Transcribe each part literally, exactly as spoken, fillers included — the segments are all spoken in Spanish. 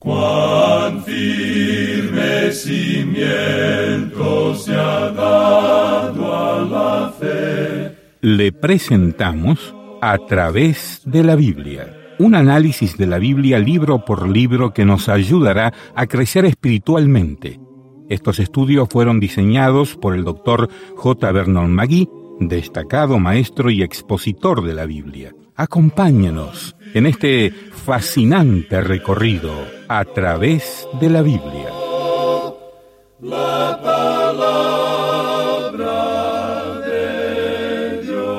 Cuán firme cimiento se ha dado a la fe. Le presentamos A través de la Biblia, un análisis de la Biblia libro por libro que nos ayudará a crecer espiritualmente. Estos estudios fueron diseñados por el doctor J. Vernon McGee, destacado maestro y expositor de la Biblia. Acompáñenos en este fascinante recorrido a través de la Biblia. La palabra de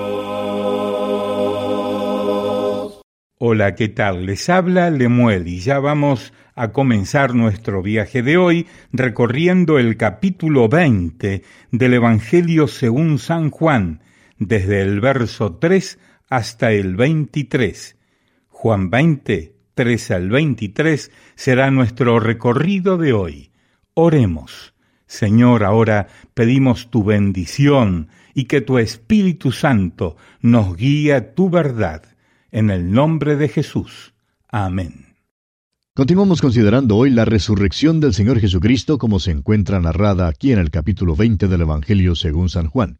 Dios. Hola, ¿qué tal? Les habla Lemuel y ya vamos a comenzar nuestro viaje de hoy recorriendo el capítulo veinte del Evangelio según San Juan, desde el verso tres hasta el veintitrés. Juan veinte, tres al veintitrés será nuestro recorrido de hoy. Oremos. Señor, ahora pedimos tu bendición y que tu Espíritu Santo nos guíe a tu verdad. En el nombre de Jesús. Amén. Continuamos considerando hoy la resurrección del Señor Jesucristo como se encuentra narrada aquí en el capítulo veinte del Evangelio según San Juan.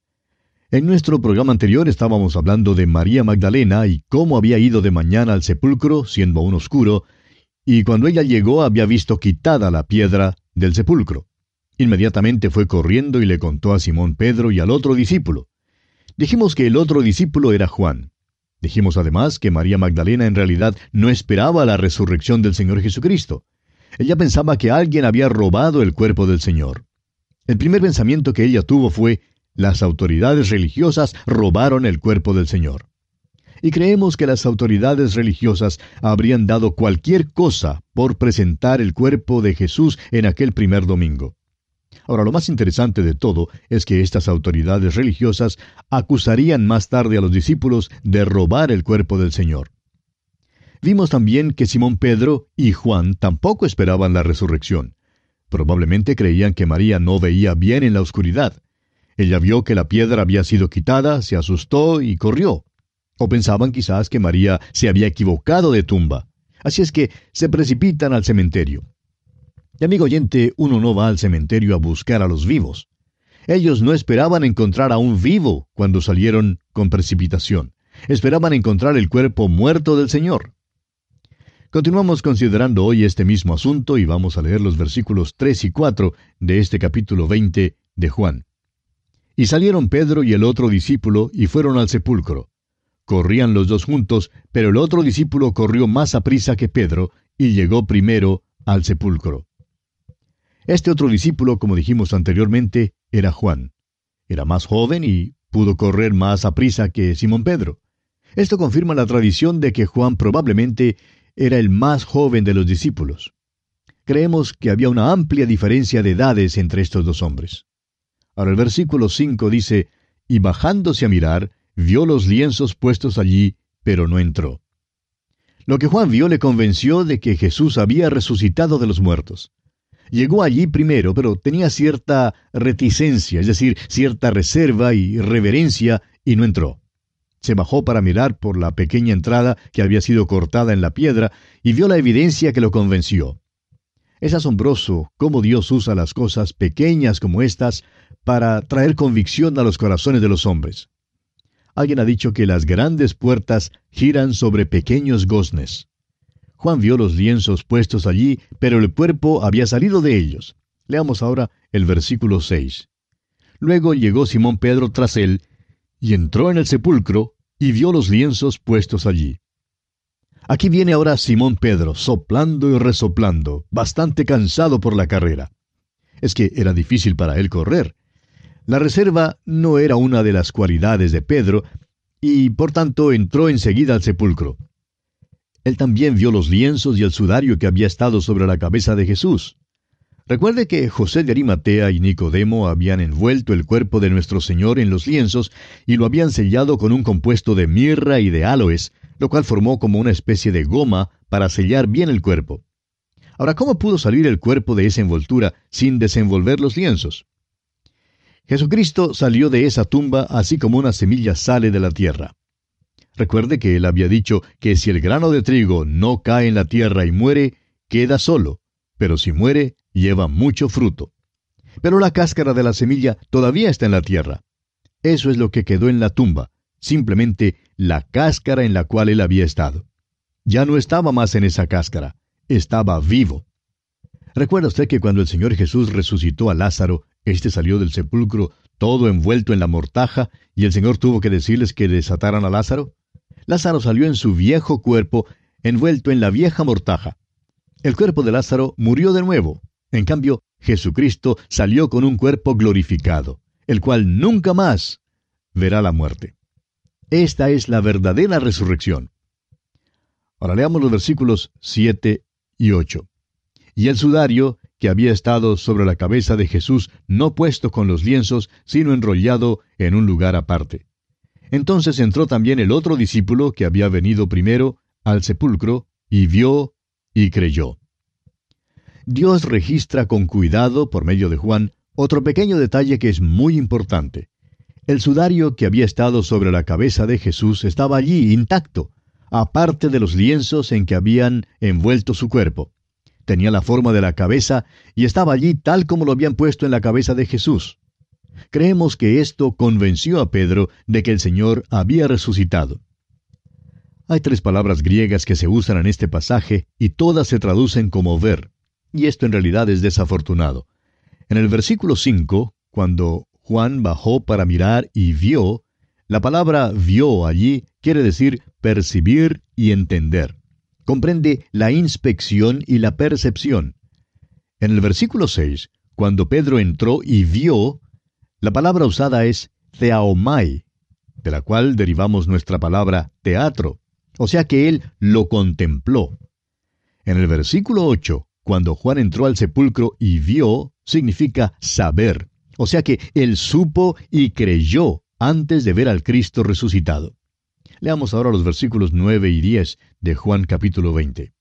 En nuestro programa anterior estábamos hablando de María Magdalena y cómo había ido de mañana al sepulcro, siendo aún oscuro, y cuando ella llegó había visto quitada la piedra del sepulcro. Inmediatamente fue corriendo y le contó a Simón Pedro y al otro discípulo. Dijimos que el otro discípulo era Juan. Dijimos además que María Magdalena en realidad no esperaba la resurrección del Señor Jesucristo. Ella pensaba que alguien había robado el cuerpo del Señor. El primer pensamiento que ella tuvo fue: las autoridades religiosas robaron el cuerpo del Señor. Y creemos que las autoridades religiosas habrían dado cualquier cosa por presentar el cuerpo de Jesús en aquel primer domingo. Ahora, lo más interesante de todo es que estas autoridades religiosas acusarían más tarde a los discípulos de robar el cuerpo del Señor. Vimos también que Simón Pedro y Juan tampoco esperaban la resurrección. Probablemente creían que María no veía bien en la oscuridad. Ella vio que la piedra había sido quitada, se asustó y corrió. O pensaban quizás que María se había equivocado de tumba. Así es que se precipitan al cementerio. Y amigo oyente, uno no va al cementerio a buscar a los vivos. Ellos no esperaban encontrar a un vivo cuando salieron con precipitación. Esperaban encontrar el cuerpo muerto del Señor. Continuamos considerando hoy este mismo asunto y vamos a leer los versículos tres y cuatro de este capítulo veinte de Juan. Y salieron Pedro y el otro discípulo y fueron al sepulcro. Corrían los dos juntos, pero el otro discípulo corrió más aprisa que Pedro y llegó primero al sepulcro. Este otro discípulo, como dijimos anteriormente, era Juan. Era más joven y pudo correr más aprisa que Simón Pedro. Esto confirma la tradición de que Juan probablemente era el más joven de los discípulos. Creemos que había una amplia diferencia de edades entre estos dos hombres. Ahora el versículo cinco dice: y bajándose a mirar, vio los lienzos puestos allí, pero no entró. Lo que Juan vio le convenció de que Jesús había resucitado de los muertos. Llegó allí primero, pero tenía cierta reticencia, es decir, cierta reserva y reverencia, y no entró. Se bajó para mirar por la pequeña entrada que había sido cortada en la piedra, y vio la evidencia que lo convenció. Es asombroso cómo Dios usa las cosas pequeñas como estas para traer convicción a los corazones de los hombres. Alguien ha dicho que las grandes puertas giran sobre pequeños goznes. Juan vio los lienzos puestos allí, pero el cuerpo había salido de ellos. Leamos ahora el versículo seis. Luego llegó Simón Pedro tras él, y entró en el sepulcro, y vio los lienzos puestos allí. Aquí viene ahora Simón Pedro, soplando y resoplando, bastante cansado por la carrera. Es que era difícil para él correr. La reserva no era una de las cualidades de Pedro, y por tanto entró enseguida al sepulcro. Él también vio los lienzos y el sudario que había estado sobre la cabeza de Jesús. Recuerde que José de Arimatea y Nicodemo habían envuelto el cuerpo de nuestro Señor en los lienzos y lo habían sellado con un compuesto de mirra y de áloes, lo cual formó como una especie de goma para sellar bien el cuerpo. Ahora, ¿cómo pudo salir el cuerpo de esa envoltura sin desenvolver los lienzos? Jesucristo salió de esa tumba así como una semilla sale de la tierra. Recuerde que él había dicho que si el grano de trigo no cae en la tierra y muere, queda solo, pero si muere, lleva mucho fruto. Pero la cáscara de la semilla todavía está en la tierra. Eso es lo que quedó en la tumba, simplemente la cáscara en la cual él había estado. Ya no estaba más en esa cáscara, estaba vivo. ¿Recuerda usted que cuando el Señor Jesús resucitó a Lázaro, éste salió del sepulcro todo envuelto en la mortaja, y el Señor tuvo que decirles que desataran a Lázaro? Lázaro salió en su viejo cuerpo, envuelto en la vieja mortaja. El cuerpo de Lázaro murió de nuevo. En cambio, Jesucristo salió con un cuerpo glorificado, el cual nunca más verá la muerte. Esta es la verdadera resurrección. Ahora leamos los versículos siete y ocho. Y el sudario, que había estado sobre la cabeza de Jesús, no puesto con los lienzos, sino enrollado en un lugar aparte. Entonces entró también el otro discípulo que había venido primero al sepulcro, y vio y creyó. Dios registra con cuidado, por medio de Juan, otro pequeño detalle que es muy importante. El sudario que había estado sobre la cabeza de Jesús estaba allí intacto, aparte de los lienzos en que habían envuelto su cuerpo. Tenía la forma de la cabeza y estaba allí tal como lo habían puesto en la cabeza de Jesús. Creemos que esto convenció a Pedro de que el Señor había resucitado. Hay tres palabras griegas que se usan en este pasaje y todas se traducen como ver, y esto en realidad es desafortunado. En el versículo cinco, cuando Juan bajó para mirar y vio, la palabra vio allí quiere decir percibir y entender. Comprende la inspección y la percepción. En el versículo seis, cuando Pedro entró y vio, la palabra usada es theaomai, de la cual derivamos nuestra palabra teatro, o sea que él lo contempló. En el versículo ocho, cuando Juan entró al sepulcro y vio, significa saber, o sea que él supo y creyó antes de ver al Cristo resucitado. Leamos ahora los versículos nueve y diez de Juan capítulo veinte.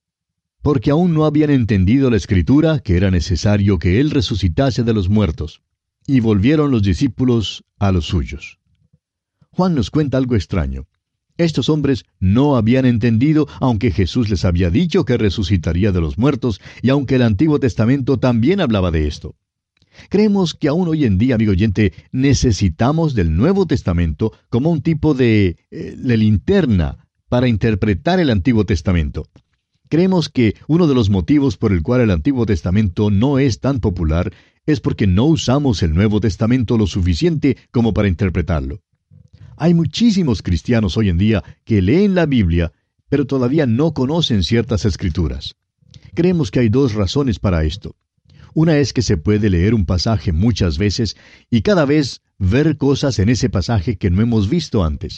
Porque aún no habían entendido la Escritura que era necesario que él resucitase de los muertos, y volvieron los discípulos a los suyos. Juan nos cuenta algo extraño. Estos hombres no habían entendido, aunque Jesús les había dicho que resucitaría de los muertos, y aunque el Antiguo Testamento también hablaba de esto. Creemos que aún hoy en día, amigo oyente, necesitamos del Nuevo Testamento como un tipo de, eh, de linterna para interpretar el Antiguo Testamento. Creemos que uno de los motivos por el cual el Antiguo Testamento no es tan popular es porque no usamos el Nuevo Testamento lo suficiente como para interpretarlo. Hay muchísimos cristianos hoy en día que leen la Biblia, pero todavía no conocen ciertas escrituras. Creemos que hay dos razones para esto. Una es que se puede leer un pasaje muchas veces y cada vez ver cosas en ese pasaje que no hemos visto antes.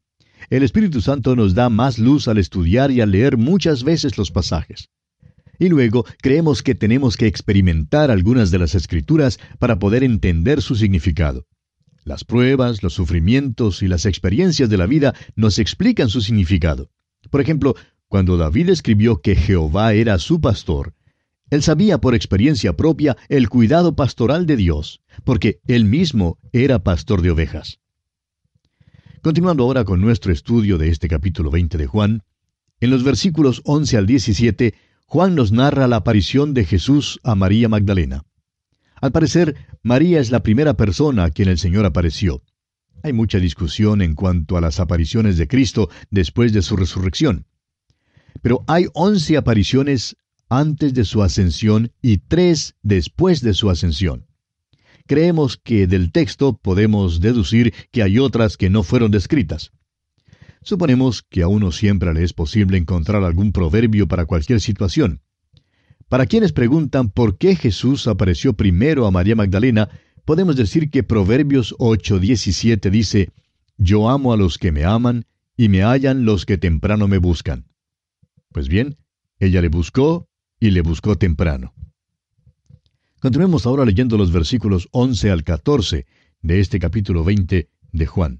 El Espíritu Santo nos da más luz al estudiar y al leer muchas veces los pasajes. Y luego creemos que tenemos que experimentar algunas de las Escrituras para poder entender su significado. Las pruebas, los sufrimientos y las experiencias de la vida nos explican su significado. Por ejemplo, cuando David escribió que Jehová era su pastor, él sabía por experiencia propia el cuidado pastoral de Dios, porque él mismo era pastor de ovejas. Continuando ahora con nuestro estudio de este capítulo veinte de Juan, en los versículos once al diecisiete, Juan nos narra la aparición de Jesús a María Magdalena. Al parecer, María es la primera persona a quien el Señor apareció. Hay mucha discusión en cuanto a las apariciones de Cristo después de su resurrección. Pero hay once apariciones antes de su ascensión y tres después de su ascensión. Creemos que del texto podemos deducir que hay otras que no fueron descritas. Suponemos que a uno siempre le es posible encontrar algún proverbio para cualquier situación. Para quienes preguntan por qué Jesús apareció primero a María Magdalena, podemos decir que Proverbios ocho diecisiete dice: «Yo amo a los que me aman, y me hallan los que temprano me buscan». Pues bien, ella le buscó, y le buscó temprano. Continuemos ahora leyendo los versículos once al catorce de este capítulo veinte de Juan.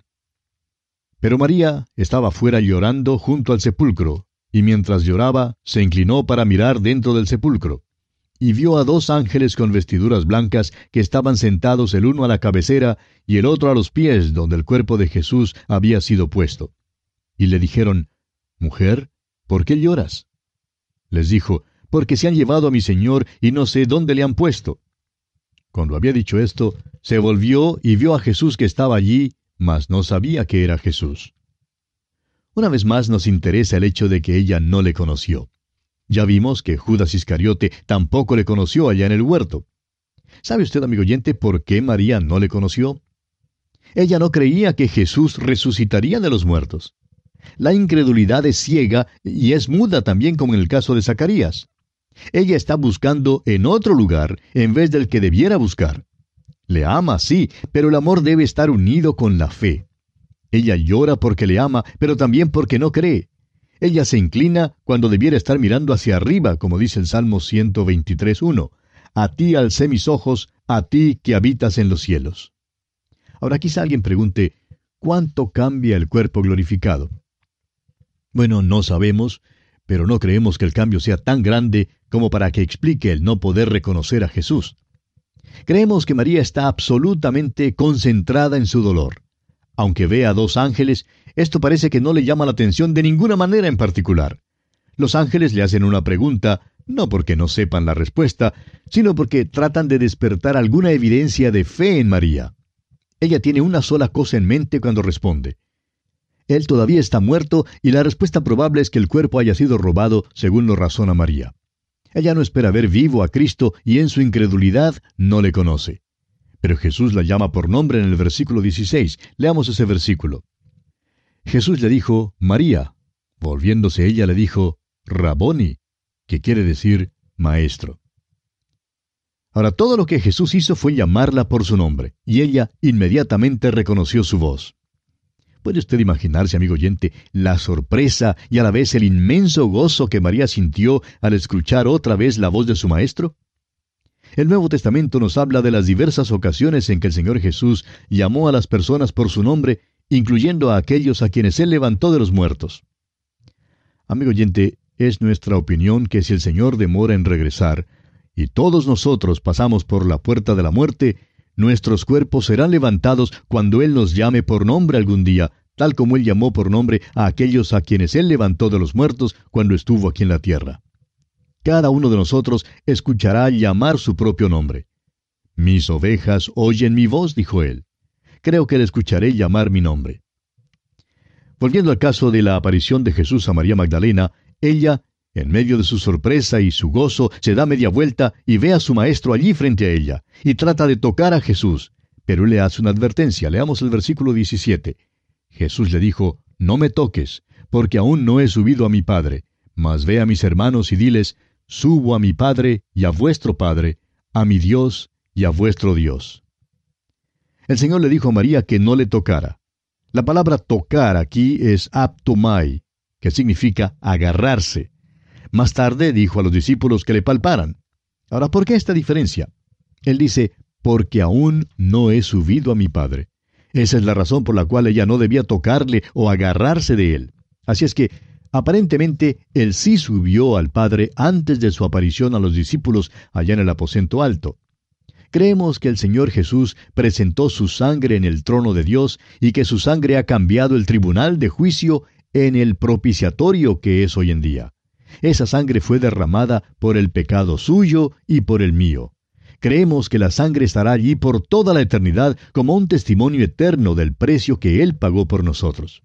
Pero María estaba fuera llorando junto al sepulcro, y mientras lloraba, se inclinó para mirar dentro del sepulcro, y vio a dos ángeles con vestiduras blancas que estaban sentados el uno a la cabecera y el otro a los pies donde el cuerpo de Jesús había sido puesto. Y le dijeron: «Mujer, ¿por qué lloras?» Les dijo: porque se han llevado a mi Señor y no sé dónde le han puesto. Cuando había dicho esto, se volvió y vio a Jesús que estaba allí, mas no sabía que era Jesús. Una vez más nos interesa el hecho de que ella no le conoció. Ya vimos que Judas Iscariote tampoco le conoció allá en el huerto. ¿Sabe usted, amigo oyente, por qué María no le conoció? Ella no creía que Jesús resucitaría de los muertos. La incredulidad es ciega y es muda también, como en el caso de Zacarías. Ella está buscando en otro lugar en vez del que debiera buscar. Le ama, sí, pero el amor debe estar unido con la fe. Ella llora porque le ama, pero también porque no cree. Ella se inclina cuando debiera estar mirando hacia arriba, como dice el Salmo ciento veintitrés, uno. A ti alcé mis ojos, a ti que habitas en los cielos. Ahora quizá alguien pregunte, ¿cuánto cambia el cuerpo glorificado? Bueno, no sabemos, pero no creemos que el cambio sea tan grande como para que explique el no poder reconocer a Jesús. Creemos que María está absolutamente concentrada en su dolor. Aunque ve a dos ángeles, esto parece que no le llama la atención de ninguna manera en particular. Los ángeles le hacen una pregunta, no porque no sepan la respuesta, sino porque tratan de despertar alguna evidencia de fe en María. Ella tiene una sola cosa en mente cuando responde. Él todavía está muerto y la respuesta probable es que el cuerpo haya sido robado, según lo razona María. Ella no espera ver vivo a Cristo y en su incredulidad no le conoce. Pero Jesús la llama por nombre en el versículo dieciséis. Leamos ese versículo. Jesús le dijo, María. Volviéndose ella le dijo, Raboni, que quiere decir maestro. Ahora, todo lo que Jesús hizo fue llamarla por su nombre, y ella inmediatamente reconoció su voz. ¿Puede usted imaginarse, amigo oyente, la sorpresa y a la vez el inmenso gozo que María sintió al escuchar otra vez la voz de su maestro? El Nuevo Testamento nos habla de las diversas ocasiones en que el Señor Jesús llamó a las personas por su nombre, incluyendo a aquellos a quienes Él levantó de los muertos. Amigo oyente, es nuestra opinión que si el Señor demora en regresar, y todos nosotros pasamos por la puerta de la muerte, nuestros cuerpos serán levantados cuando Él nos llame por nombre algún día, tal como Él llamó por nombre a aquellos a quienes Él levantó de los muertos cuando estuvo aquí en la tierra. Cada uno de nosotros escuchará llamar su propio nombre. Mis ovejas oyen mi voz, dijo Él. Creo que le escucharé llamar mi nombre. Volviendo al caso de la aparición de Jesús a María Magdalena, ella, en medio de su sorpresa y su gozo, se da media vuelta y ve a su maestro allí frente a ella, y trata de tocar a Jesús, pero él le hace una advertencia. Leamos el versículo diecisiete. Jesús le dijo, no me toques, porque aún no he subido a mi Padre, mas ve a mis hermanos y diles, subo a mi Padre y a vuestro Padre, a mi Dios y a vuestro Dios. El Señor le dijo a María que no le tocara. La palabra tocar aquí es aptomai, que significa agarrarse. Más tarde dijo a los discípulos que le palparan. Ahora, ¿por qué esta diferencia? Él dice, porque aún no he subido a mi Padre. Esa es la razón por la cual ella no debía tocarle o agarrarse de él. Así es que, aparentemente, él sí subió al Padre antes de su aparición a los discípulos allá en el aposento alto. Creemos que el Señor Jesús presentó su sangre en el trono de Dios y que su sangre ha cambiado el tribunal de juicio en el propiciatorio que es hoy en día. Esa sangre fue derramada por el pecado suyo y por el mío. Creemos que la sangre estará allí por toda la eternidad como un testimonio eterno del precio que Él pagó por nosotros.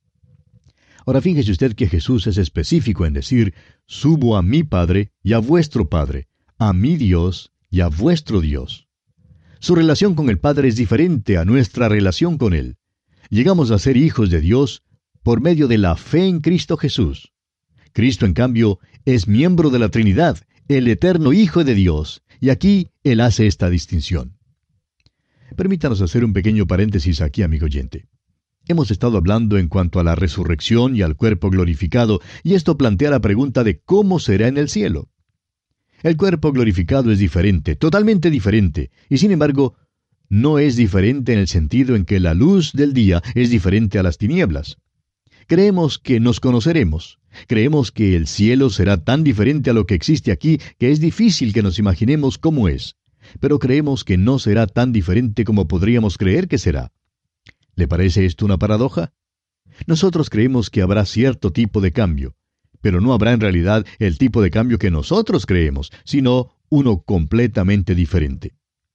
Ahora fíjese usted que Jesús es específico en decir, subo a mi Padre y a vuestro Padre, a mi Dios y a vuestro Dios. Su relación con el Padre es diferente a nuestra relación con Él. Llegamos a ser hijos de Dios por medio de la fe en Cristo Jesús. Cristo, en cambio, es miembro de la Trinidad, el eterno Hijo de Dios, y aquí Él hace esta distinción. Permítanos hacer un pequeño paréntesis aquí, amigo oyente. Hemos estado hablando en cuanto a la resurrección y al cuerpo glorificado, y esto plantea la pregunta de cómo será en el cielo. El cuerpo glorificado es diferente, totalmente diferente, y sin embargo, no es diferente en el sentido en que la luz del día es diferente a las tinieblas. Creemos que nos conoceremos. Creemos que el cielo será tan diferente a lo que existe aquí que es difícil que nos imaginemos cómo es. Pero creemos que no será tan diferente como podríamos creer que será. ¿Le parece esto una paradoja? Nosotros creemos que habrá cierto tipo de cambio, pero no habrá en realidad el tipo de cambio que nosotros creemos, sino uno completamente diferente.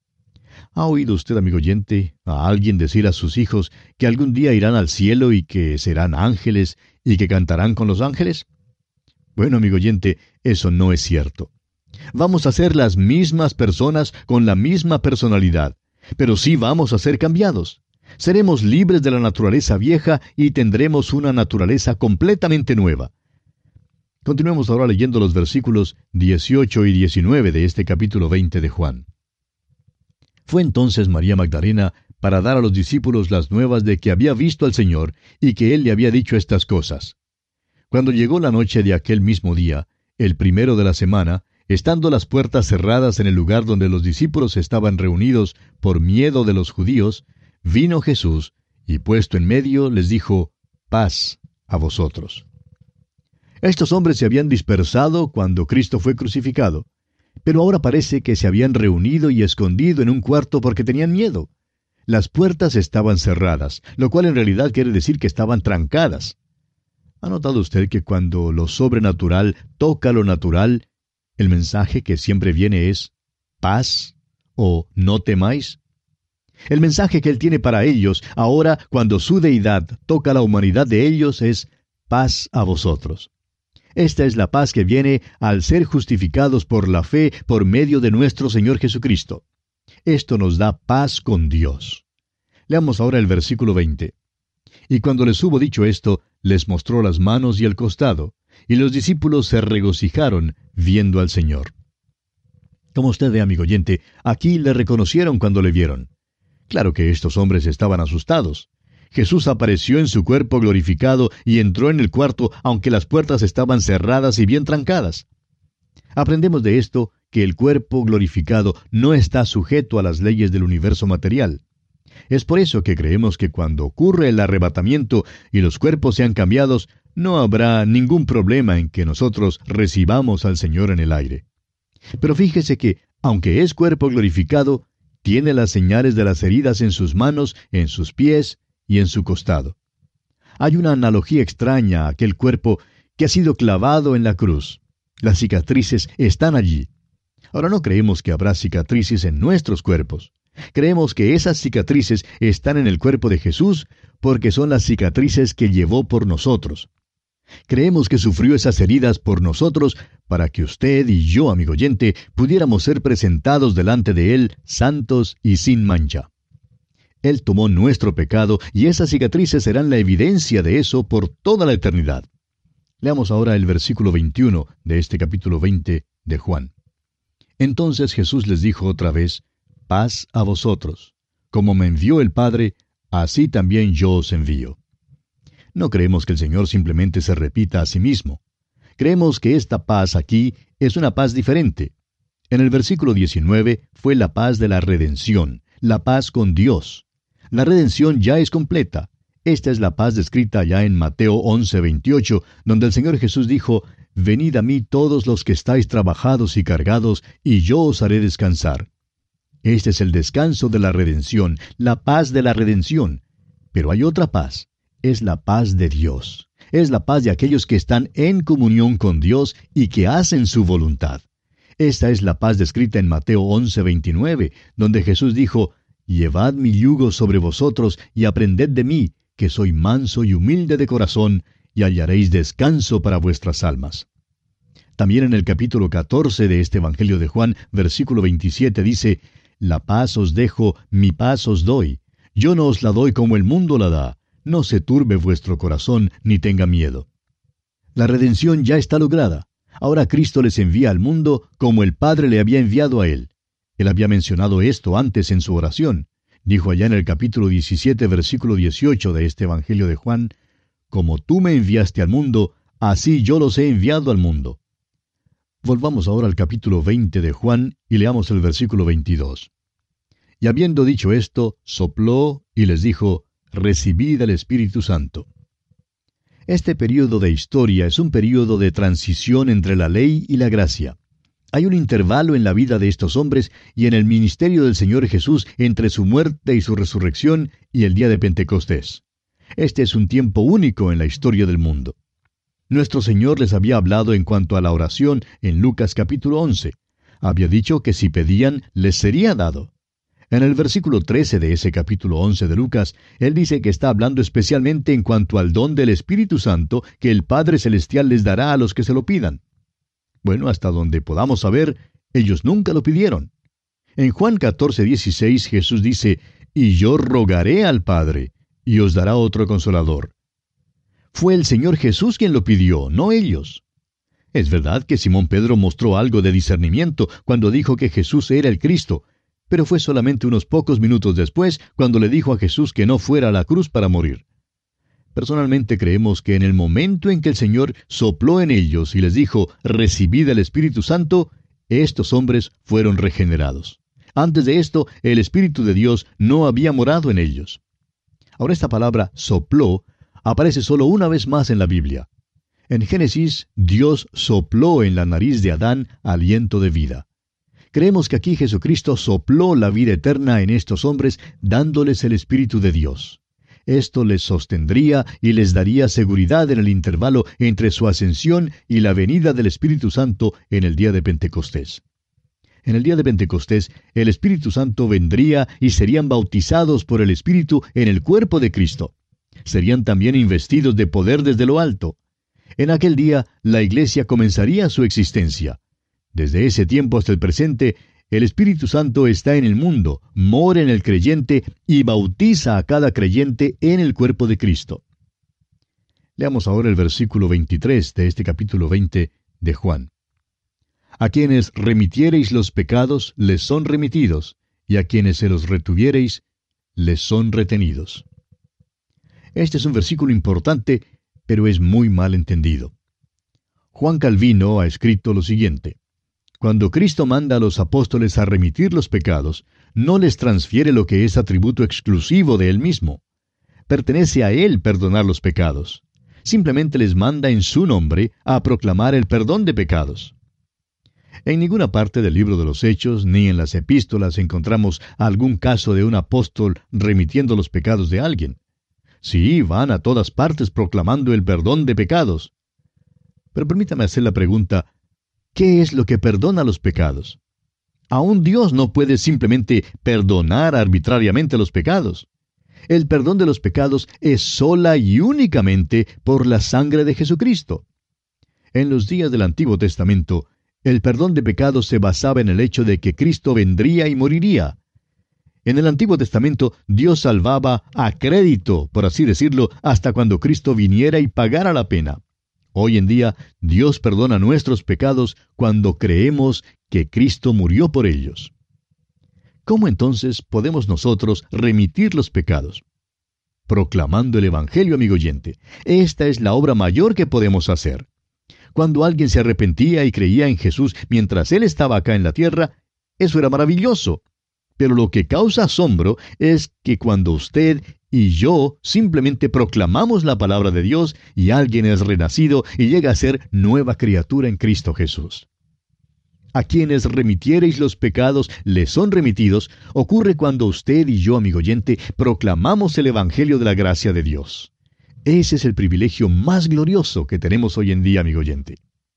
¿Ha oído usted, amigo oyente, a alguien decir a sus hijos que algún día irán al cielo y que serán ángeles y que cantarán con los ángeles? Bueno, amigo oyente, eso no es cierto. Vamos a ser las mismas personas con la misma personalidad, pero sí vamos a ser cambiados. Seremos libres de la naturaleza vieja y tendremos una naturaleza completamente nueva. Continuemos ahora leyendo los versículos dieciocho y diecinueve de este capítulo veinte de Juan. Fue entonces María Magdalena para dar a los discípulos las nuevas de que había visto al Señor y que Él le había dicho estas cosas. Cuando llegó la noche de aquel mismo día, el primero de la semana, estando las puertas cerradas en el lugar donde los discípulos estaban reunidos por miedo de los judíos, vino Jesús y puesto en medio les dijo, paz a vosotros. Estos hombres se habían dispersado cuando Cristo fue crucificado, pero ahora parece que se habían reunido y escondido en un cuarto porque tenían miedo. Las puertas estaban cerradas, lo cual en realidad quiere decir que estaban trancadas. ¿Ha notado usted que cuando lo sobrenatural toca lo natural, el mensaje que siempre viene es paz o no temáis? El mensaje que Él tiene para ellos, ahora cuando su deidad toca la humanidad de ellos, es paz a vosotros. Esta es la paz que viene al ser justificados por la fe por medio de nuestro Señor Jesucristo. Esto nos da paz con Dios. Leamos ahora el versículo veinte. Y cuando les hubo dicho esto, les mostró las manos y el costado, y los discípulos se regocijaron viendo al Señor. Como usted ve, amigo oyente, aquí le reconocieron cuando le vieron. Claro que estos hombres estaban asustados. Jesús apareció en su cuerpo glorificado y entró en el cuarto, aunque las puertas estaban cerradas y bien trancadas. Aprendemos de esto que el cuerpo glorificado no está sujeto a las leyes del universo material. Es por eso que creemos que cuando ocurre el arrebatamiento y los cuerpos sean cambiados, no habrá ningún problema en que nosotros recibamos al Señor en el aire. Pero fíjese que, aunque es cuerpo glorificado, tiene las señales de las heridas en sus manos, en sus pies y en su costado. Hay una analogía extraña a aquel cuerpo que ha sido clavado en la cruz. Las cicatrices están allí. Ahora no creemos que habrá cicatrices en nuestros cuerpos. Creemos que esas cicatrices están en el cuerpo de Jesús porque son las cicatrices que llevó por nosotros. Creemos que sufrió esas heridas por nosotros para que usted y yo, amigo oyente, pudiéramos ser presentados delante de Él santos y sin mancha. Él tomó nuestro pecado y esas cicatrices serán la evidencia de eso por toda la eternidad. Leamos ahora el versículo veintiuno de este capítulo veinte de Juan. Entonces Jesús les dijo otra vez, paz a vosotros. Como me envió el Padre, así también yo os envío. No creemos que el Señor simplemente se repita a sí mismo. Creemos que esta paz aquí es una paz diferente. En el versículo diecinueve fue la paz de la redención, la paz con Dios. La redención ya es completa. Esta es la paz descrita ya en Mateo once veintiocho, donde el Señor Jesús dijo, venid a mí todos los que estáis trabajados y cargados, y yo os haré descansar. Este es el descanso de la redención, la paz de la redención. Pero hay otra paz, es la paz de Dios. Es la paz de aquellos que están en comunión con Dios y que hacen su voluntad. Esta es la paz descrita en Mateo once veintinueve, donde Jesús dijo, llevad mi yugo sobre vosotros y aprended de mí, que soy manso y humilde de corazón, y hallaréis descanso para vuestras almas. También en el capítulo catorce de este Evangelio de Juan, versículo veintisiete dice, la paz os dejo, mi paz os doy. Yo no os la doy como el mundo la da. No se turbe vuestro corazón, ni tenga miedo. La redención ya está lograda. Ahora Cristo les envía al mundo como el Padre le había enviado a Él. Él había mencionado esto antes en su oración. Dijo allá en el capítulo diecisiete, versículo dieciocho de este Evangelio de Juan, como tú me enviaste al mundo, así yo los he enviado al mundo. Volvamos ahora al capítulo veinte de Juan y leamos el versículo veintidós. Y habiendo dicho esto, sopló y les dijo, recibid el Espíritu Santo. Este período de historia es un período de transición entre la ley y la gracia. Hay un intervalo en la vida de estos hombres y en el ministerio del Señor Jesús entre su muerte y su resurrección y el día de Pentecostés. Este es un tiempo único en la historia del mundo. Nuestro Señor les había hablado en cuanto a la oración en Lucas capítulo once. Había dicho que si pedían, les sería dado. En el versículo trece de ese capítulo once de Lucas, Él dice que está hablando especialmente en cuanto al don del Espíritu Santo que el Padre Celestial les dará a los que se lo pidan. Bueno, hasta donde podamos saber, ellos nunca lo pidieron. En Juan catorce dieciséis Jesús dice, «Y yo rogaré al Padre, y os dará otro Consolador». Fue el Señor Jesús quien lo pidió, no ellos. Es verdad que Simón Pedro mostró algo de discernimiento cuando dijo que Jesús era el Cristo, pero fue solamente unos pocos minutos después cuando le dijo a Jesús que no fuera a la cruz para morir. Personalmente creemos que en el momento en que el Señor sopló en ellos y les dijo, «Recibid el Espíritu Santo», estos hombres fueron regenerados. Antes de esto, el Espíritu de Dios no había morado en ellos. Ahora esta palabra sopló aparece solo una vez más en la Biblia. En Génesis, Dios sopló en la nariz de Adán aliento de vida. Creemos que aquí Jesucristo sopló la vida eterna en estos hombres, dándoles el Espíritu de Dios. Esto les sostendría y les daría seguridad en el intervalo entre su ascensión y la venida del Espíritu Santo en el día de Pentecostés. En el día de Pentecostés, el Espíritu Santo vendría y serían bautizados por el Espíritu en el cuerpo de Cristo. Serían también investidos de poder desde lo alto. En aquel día, la Iglesia comenzaría su existencia. Desde ese tiempo hasta el presente, el Espíritu Santo está en el mundo, mora en el creyente y bautiza a cada creyente en el cuerpo de Cristo. Leamos ahora el versículo veintitrés de este capítulo veinte de Juan. A quienes remitiereis los pecados, les son remitidos, y a quienes se los retuviereis, les son retenidos. Este es un versículo importante, pero es muy mal entendido. Juan Calvino ha escrito lo siguiente: cuando Cristo manda a los apóstoles a remitir los pecados, no les transfiere lo que es atributo exclusivo de Él mismo. Pertenece a Él perdonar los pecados. Simplemente les manda en su nombre a proclamar el perdón de pecados. En ninguna parte del libro de los Hechos, ni en las epístolas, encontramos algún caso de un apóstol remitiendo los pecados de alguien. Sí, van a todas partes proclamando el perdón de pecados. Pero permítame hacer la pregunta, ¿qué es lo que perdona los pecados? Aún Dios no puede simplemente perdonar arbitrariamente los pecados. El perdón de los pecados es sola y únicamente por la sangre de Jesucristo. En los días del Antiguo Testamento, el perdón de pecados se basaba en el hecho de que Cristo vendría y moriría. En el Antiguo Testamento, Dios salvaba a crédito, por así decirlo, hasta cuando Cristo viniera y pagara la pena. Hoy en día, Dios perdona nuestros pecados cuando creemos que Cristo murió por ellos. ¿Cómo entonces podemos nosotros remitir los pecados? Proclamando el Evangelio, amigo oyente. Esta es la obra mayor que podemos hacer. Cuando alguien se arrepentía y creía en Jesús mientras Él estaba acá en la tierra, eso era maravilloso. Pero lo que causa asombro es que cuando usted y yo simplemente proclamamos la palabra de Dios y alguien es renacido y llega a ser nueva criatura en Cristo Jesús. A quienes remitiereis los pecados les son remitidos, ocurre cuando usted y yo, amigo oyente, proclamamos el Evangelio de la gracia de Dios. Ese es el privilegio más glorioso que tenemos hoy en día, amigo oyente.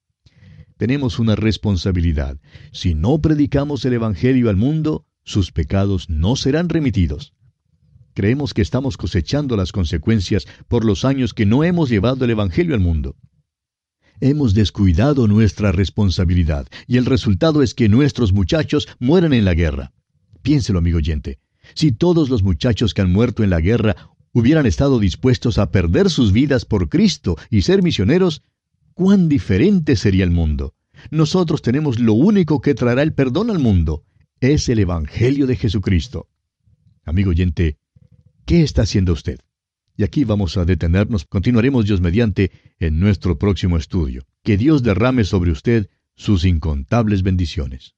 Tenemos una responsabilidad. Si no predicamos el Evangelio al mundo, sus pecados no serán remitidos. Creemos que estamos cosechando las consecuencias por los años que no hemos llevado el Evangelio al mundo. Hemos descuidado nuestra responsabilidad, y el resultado es que nuestros muchachos mueren en la guerra. Piénselo, amigo oyente. Si todos los muchachos que han muerto en la guerra hubieran estado dispuestos a perder sus vidas por Cristo y ser misioneros, ¿cuán diferente sería el mundo? Nosotros tenemos lo único que traerá el perdón al mundo. Es el Evangelio de Jesucristo. Amigo oyente, ¿qué está haciendo usted? Y aquí vamos a detenernos. Continuaremos, Dios mediante, en nuestro próximo estudio. Que Dios derrame sobre usted sus incontables bendiciones.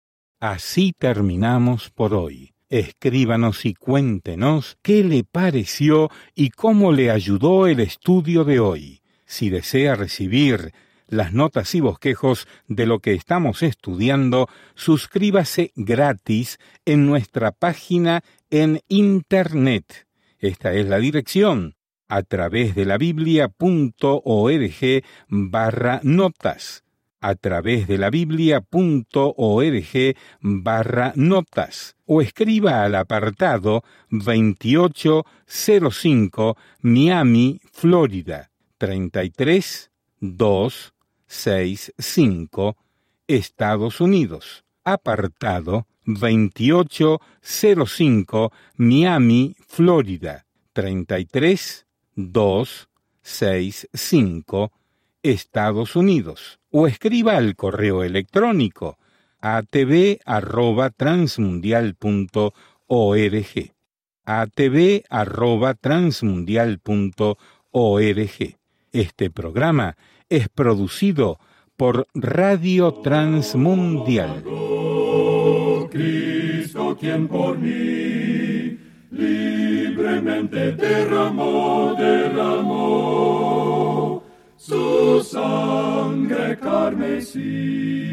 Así terminamos por hoy. Escríbanos y cuéntenos qué le pareció y cómo le ayudó el estudio de hoy. Si desea recibir las notas y bosquejos de lo que estamos estudiando, suscríbase gratis en nuestra página en Internet. Esta es la dirección a través de la biblia.org barra notas, a través de la biblia.org barra notas, o escriba al apartado veintiocho cero cinco Miami, Florida, treinta y tres mil doscientos sesenta y cinco, Estados Unidos. Apartado veintiocho cero cinco Miami, Florida, treinta y tres mil doscientos sesenta y cinco, Estados Unidos. O escriba al correo electrónico a t v arroba transmundial punto org, a t v arroba transmundial punto org. Este programa es producido por Radio Transmundial. Cristo, quien por mí libremente derramó, derramó su sangre carmesí.